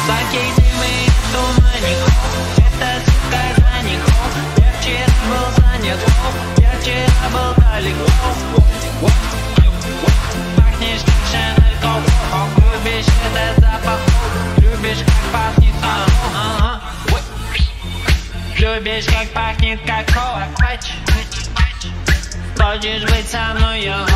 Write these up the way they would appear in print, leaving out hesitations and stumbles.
Закидывай тумаников, это сука заников. Я вчера был занят, я вчера был далеко. Пахнешь как Шанель Коко, любишь этот запах, любишь как пахнет любишь как пахнет какао. Хочешь быть со мной, я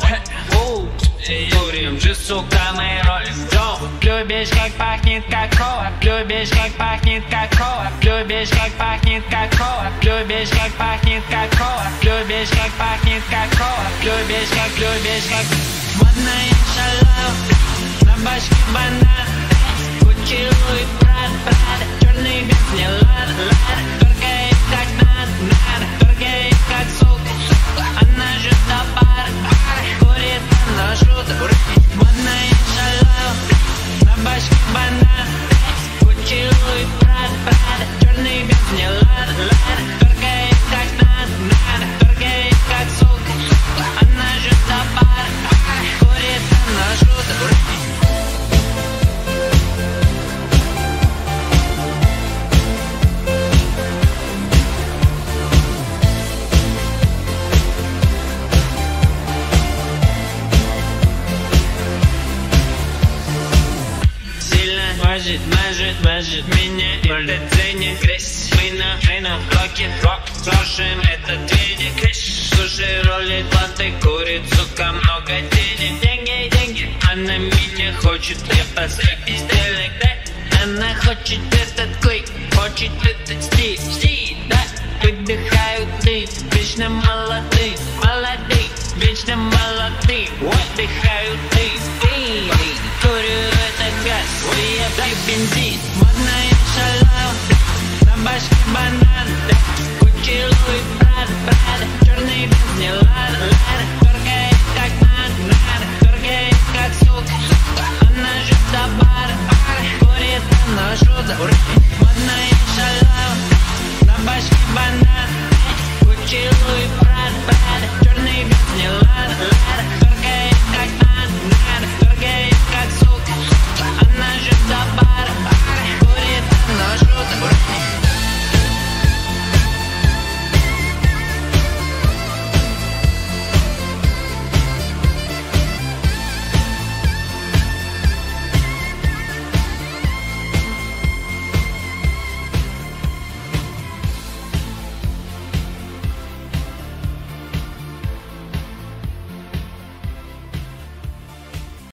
курим же, сука, мы ролим. Любишь как пахнет какао, любишь как пахнет какао, любишь как пахнет какао, любишь как пахнет какао, любишь как пахнет какао, любишь как модная шалава, на башке банан, Гуччи, Луи, Прада, черный бенз, не лада, торгает как надо, торгает как сука, она же товар, курит, она шуток, модная шалава, на башке банан, Гуччи, Луи, Прада, черный бенз, не лада, торгает как надо, торгает как сука, она же товар, курит, она шуток. Мажет меня, это ценник, грязь. Мы на блоке, рок, слушаем этот веник. Слушай, ролит латте, курит, сука, много денег. Деньги, она меня хочет, я поставь пизделек, да. Она хочет этот клик, хочет этот стиль, да. Выдыхаю дым, вечно молодые, вечно молодые. Выдыхаю дым, курю этот газ, я пью бензин. Модная шалава, на башке банан, Гуччи, Луи, Прада, черный бенз, не лада, торгает как надо, торгает как сука, она же товар, курит, она шуток.